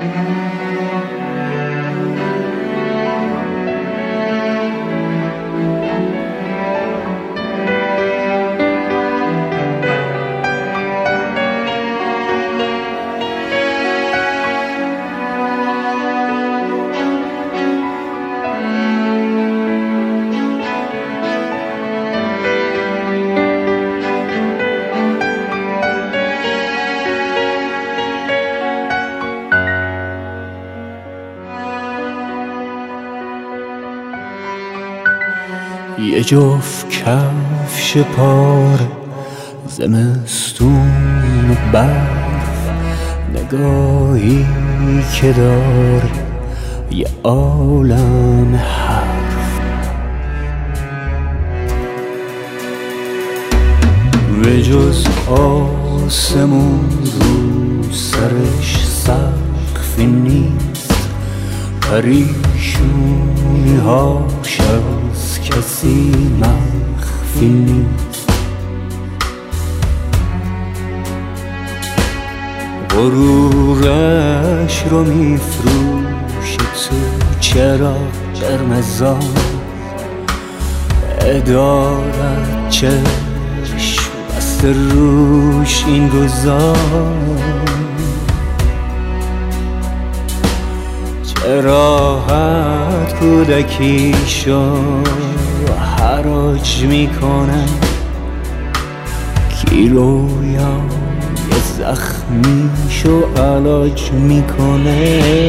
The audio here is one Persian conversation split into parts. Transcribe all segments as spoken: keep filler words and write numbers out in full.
یه جفت کفش پاره زمستون و برف، نگاهی که داره یه عالم حرف. به جز آسمون رو سرش سقفی نیست، پریشونی هاش از کسی مخفی نیست. غرورش رو میفروشه تو چراغ قرمزان، ادارت چشم بسته روش این گذار. چه راحت کودکیشو حراج میکنه، کیلویا یه زخمیشو علاج میکنه.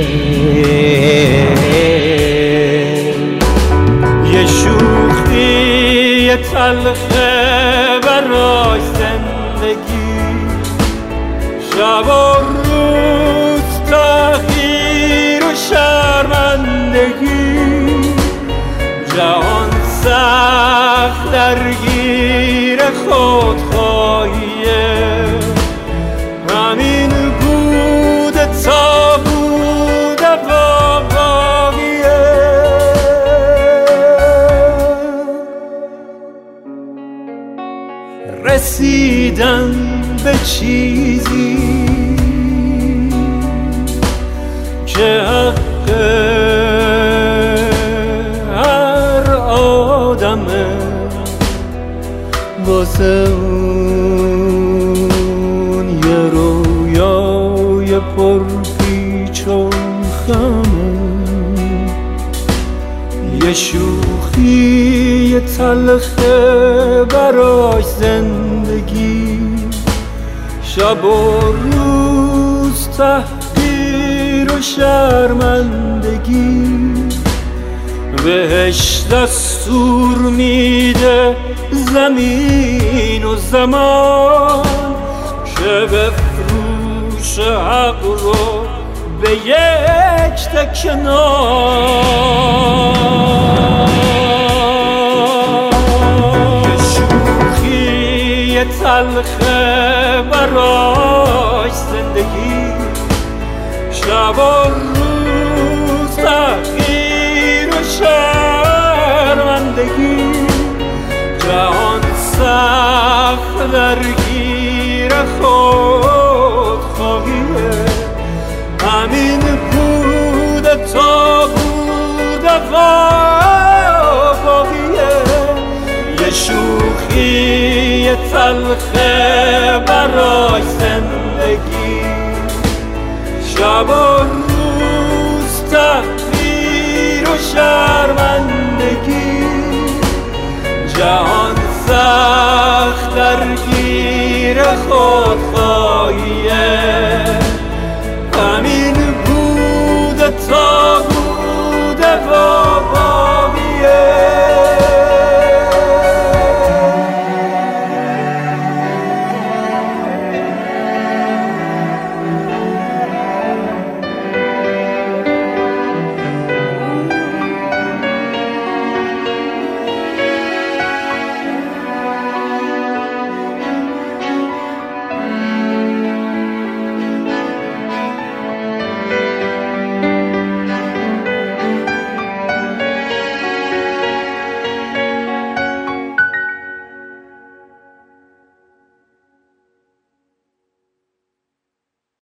یه شوخی یه تلخه برای زندگی، شب و روز تغییر و شرمندگی. جهان سخت درگیر خودخواهیه، همین بود تا بود واقعیه. رسیدن به چیزی که حق هر آدمه، واسه اون یه رویای پرپیچ و خمه. یه شوخی یه تلخه براش زندگی، شب و روز تحقیر و شرمندگی. بهش دستور میده زمین و زمان، که بفروش حق رو به یک تکه نان. یه شوخی یه تلخه براش زندگی، شب و روز تغییر و شرمندگی. جهان سخت درگیر خودخواهیه، همین بود تا بود واقعیه. یه شوخی یه تلخه برای زندگی، شب و روز تحقیر و شرمندگی. جهان سخت درگیر خود